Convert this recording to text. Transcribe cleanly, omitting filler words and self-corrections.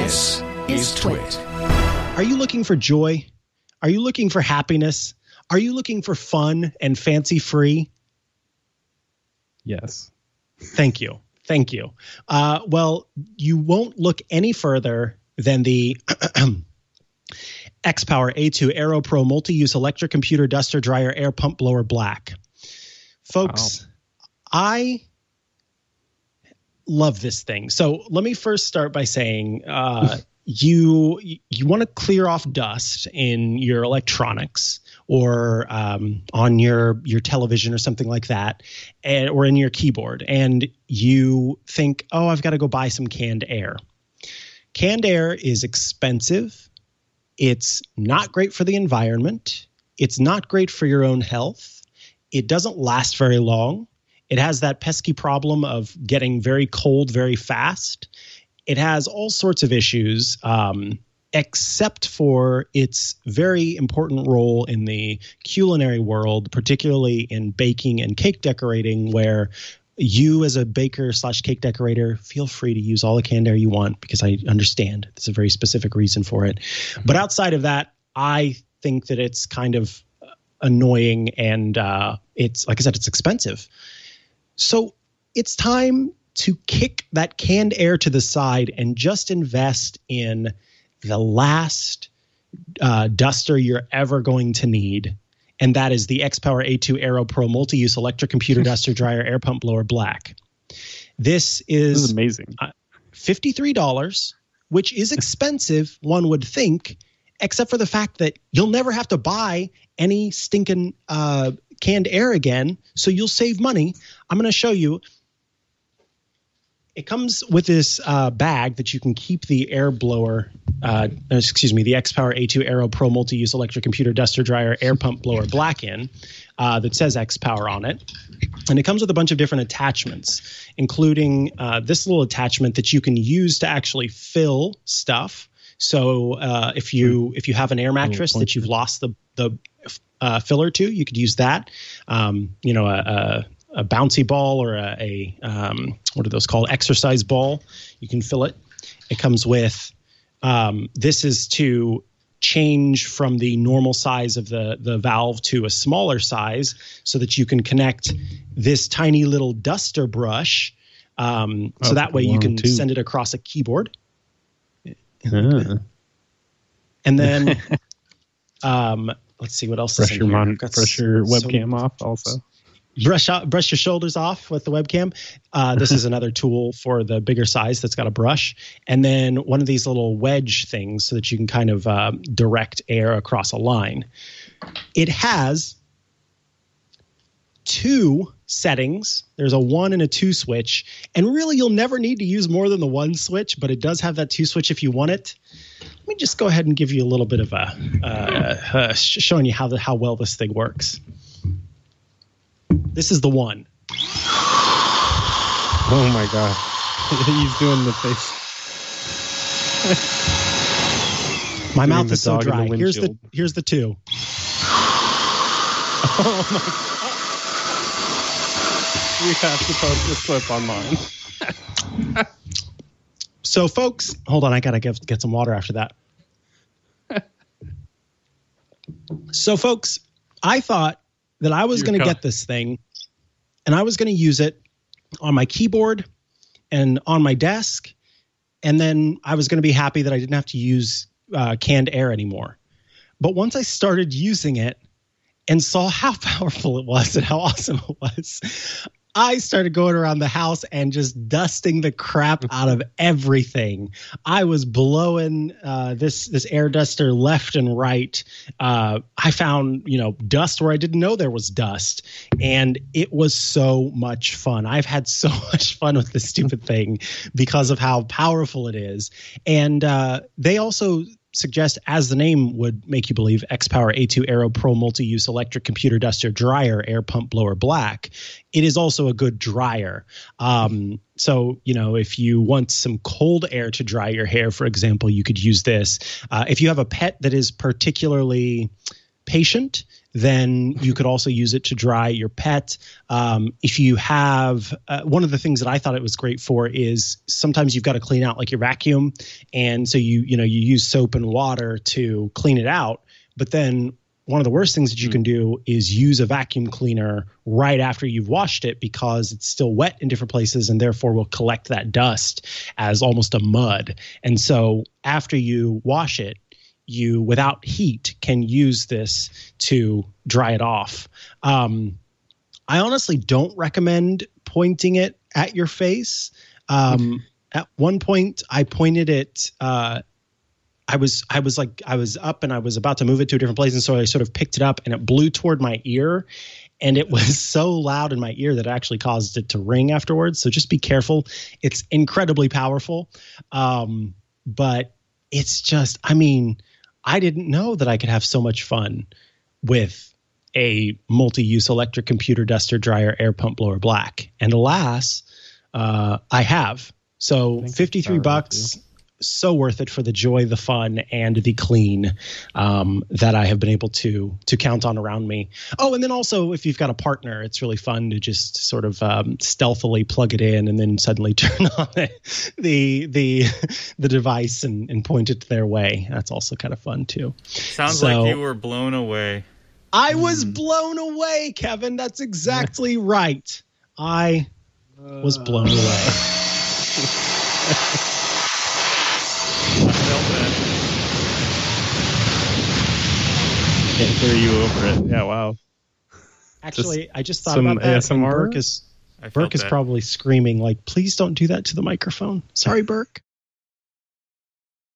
This is Twit. Are you looking for joy? Are you looking for happiness? Are you looking for fun and fancy-free? Yes. Thank you. Thank you. Well, you won't look any further than the X-Power A2 Aero Pro Multi-Use Electric Computer Duster Dryer Air Pump Blower Black. Folks, wow. I love this thing. So let me first start by saying you want to clear off dust in your electronics or on your television or something like that, or in your keyboard, and you think, oh, I've got to go buy some canned air. Canned air is expensive. It's not great for the environment. It's not great for your own health. It doesn't last very long. It has that pesky problem of getting very cold very fast. It has all sorts of issues, except for its very important role in the culinary world, particularly in baking and cake decorating, where you as a baker / cake decorator, feel free to use all the canned air you want, because I understand there's a very specific reason for it. But outside of that, I think that it's kind of annoying, and it's, like I said, it's expensive. So it's time to kick that canned air to the side and just invest in the last duster you're ever going to need. And that is the X-Power A2 Aero Pro Multi-Use Electric Computer Duster Dryer Air Pump Blower Black. This is amazing. $53, which is expensive, one would think, except for the fact that you'll never have to buy any stinking canned air again, so you'll save money. I'm going to show you. It comes with this bag that you can keep the air blower, the X-Power A2 Aero Pro Multi-Use Electric Computer Duster Dryer Air Pump Blower Black in, that says X-Power on it. And it comes with a bunch of different attachments, including this little attachment that you can use to actually fill stuff. So if you have an air mattress that you've lost the filler to, you could use that. A bouncy ball or a what are those called? Exercise ball. You can fill it. It comes with this is to change from the normal size of the valve to a smaller size, so that you can connect this tiny little duster brush. So that way you can send it across a keyboard. And then let's see what else is in here. Brush your webcam off also. Brush your shoulders off with the webcam. This is another tool for the bigger size that's got a brush. And then one of these little wedge things so that you can kind of direct air across a line. It has two settings. There's a 1 and a 2 switch. And really, you'll never need to use more than the 1 switch, but it does have that 2 switch if you want it. Let me just go ahead and give you a little bit of showing you how well this thing works. This is the 1. Oh my God. He's doing the face. My mouth is so dry. Here's the 2. Oh my God. We have to post this clip online. So folks, hold on. I got to get some water after that. So folks, I thought that I was going to get this thing and I was going to use it on my keyboard and on my desk. And then I was going to be happy that I didn't have to use canned air anymore. But once I started using it and saw how powerful it was and how awesome it was, I started going around the house and just dusting the crap out of everything. I was blowing this air duster left and right. I found, dust where I didn't know there was dust. And it was so much fun. I've had so much fun with this stupid thing because of how powerful it is. And they also suggest, as the name would make you believe, X-Power A2 Aero Pro Multi-Use Electric Computer Duster Dryer Air Pump Blower Black. It is also a good dryer. So, if you want some cold air to dry your hair, for example, you could use this. If you have a pet that is particularly patient, then you could also use it to dry your pet. If you have one of the things that I thought it was great for is sometimes you've got to clean out like your vacuum, and so you use soap and water to clean it out. But then one of the worst things that you can do is use a vacuum cleaner right after you've washed it, because it's still wet in different places and therefore will collect that dust as almost a mud. And so after you wash it, you, without heat, can use this to dry it off. I honestly don't recommend pointing it at your face. At one point, I pointed it. I was up and I was about to move it to a different place, and so I sort of picked it up and it blew toward my ear, and it was so loud in my ear that it actually caused it to ring afterwards. So just be careful. It's incredibly powerful, but it's just, I mean, I didn't know that I could have so much fun with a multi-use electric computer duster, dryer, air pump blower black. And alas, I have. So $53, so worth it for the joy, the fun, and the clean that I have been able to count on around me. Oh, and then also if you've got a partner, it's really fun to just sort of stealthily plug it in and then suddenly turn on the device and point it their way. That's also kind of fun too. Sounds like you were blown away. I was blown away, Kevin. That's exactly right. I was blown away. I felt that. Can't hear you over it. Yeah, wow. Actually, I just thought about that. ASMR? Burke is probably screaming like, please don't do that to the microphone. Sorry, Burke.